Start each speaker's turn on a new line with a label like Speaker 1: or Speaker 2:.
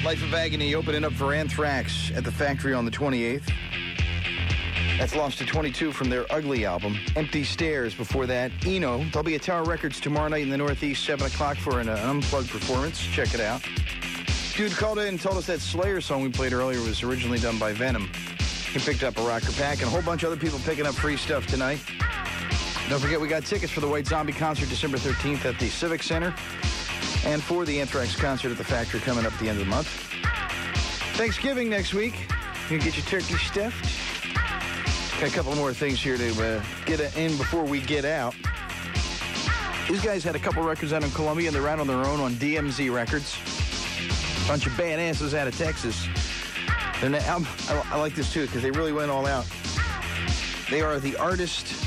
Speaker 1: Life of Agony opening up for Anthrax at the Factory on the 28th. That's Lost to 22 from their Ugly album. Empty Stairs before that. Eno. They'll be at Tower Records tomorrow night in the Northeast, 7 o'clock for an unplugged performance. Check it out. Dude called in and told us that Slayer song we played earlier was originally done by Venom. He picked up a rocker pack and a whole bunch of other people picking up free stuff tonight. Don't forget, we got tickets for the White Zombie concert December 13th at the Civic Center and for the Anthrax concert at the Factory coming up at the end of the month. Thanksgiving next week. You can get your turkey stuffed. Got a couple more things here to get in before we get out. These guys had a couple records out in Columbia, and they're out on their own on DMZ Records. Bunch of badasses out of Texas. I like this, too, because they really went all out. They are the artist